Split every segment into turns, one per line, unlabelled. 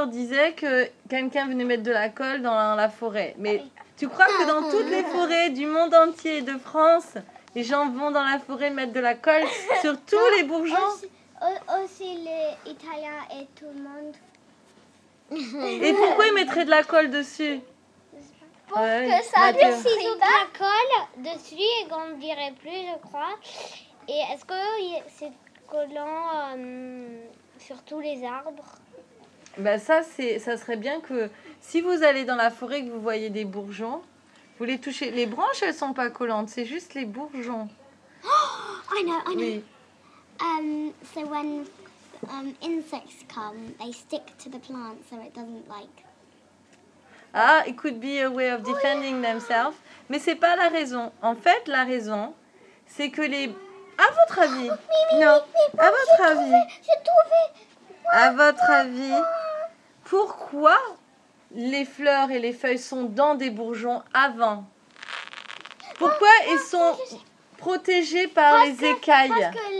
Victor disait que quelqu'un venait mettre de la colle dans la forêt. Mais tu crois que dans toutes les forêts du monde entier et de France, les gens vont dans la forêt mettre de la colle sur tous les bourgeons?
Aussi les Italiens et tout le monde.
Et pourquoi ils mettraient de la colle dessus?
Pour que ça décide de la colle dessus et qu'on ne dirait plus, je crois. Et est-ce que c'est collant sur tous les arbres?
Ben ça serait bien que si vous allez dans la forêt et que vous voyez des bourgeons, vous les touchez. Les branches, elles sont pas collantes, c'est juste les bourgeons.
I know.
Oui.
So when insects come, they stick to the plant so it doesn't like.
Ah, it could be a way of defending themselves. Mais c'est pas la raison. En fait, la raison, c'est que les... À votre avis... À votre avis...
J'ai trouvé.
À votre avis, pourquoi les fleurs et les feuilles sont dans des bourgeons avant? Pourquoi ils sont protégés par les écailles?
Parce que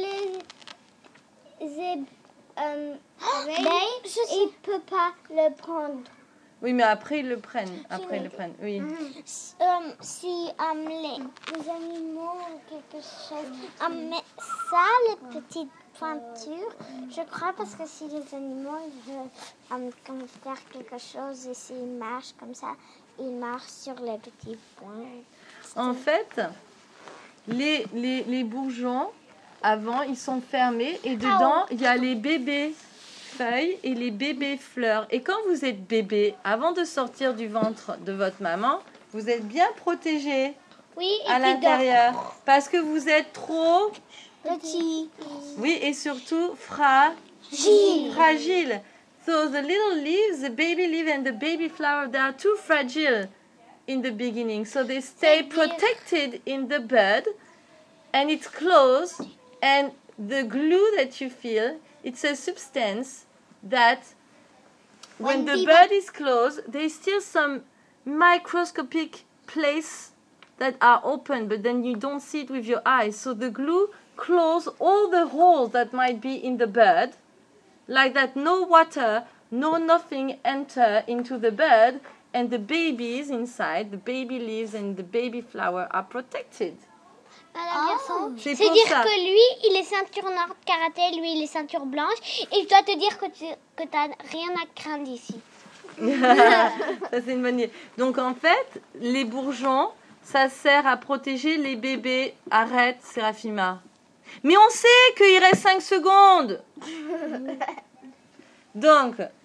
les abeilles, ils ne peuvent pas le prendre.
Oui, mais après ils le prennent. Oui.
Si les animaux ou quelque chose. Mais ça, les petites pointures, je crois parce que si les animaux veulent comme faire quelque chose et s'ils marchent comme ça, ils marchent sur les petits points.
En fait, les bourgeons, avant, ils sont fermés et dedans, il y a les bébés feuilles et les bébés fleurs. Et quand vous êtes bébé, avant de sortir du ventre de votre maman, vous êtes bien protégé à l'intérieur parce que vous êtes trop
petit.
Oui, et surtout fragile. So the little leaves, the baby leaf and the baby flower, they are too fragile in the beginning. So they stay protected in the bud and it's closed. And the glue that you feel, it's a substance that when the bud is closed, there's still some microscopic places that are open, but then you don't see it with your eyes. So the glue close all the holes that might be in the bud, like that no water, no nothing enter into the bud, and the babies inside, the baby leaves and the baby flower are protected.
C'est dire ça. Que lui, il est ceinture noire de karaté, lui, il est ceinture blanche, et je dois te dire que tu n'as rien à craindre ici.
Ça, c'est une bonne idée. Donc, en fait, les bourgeons, ça sert à protéger les bébés. Arrête, Séraphima. Mais on sait qu'il reste 5 secondes. Donc,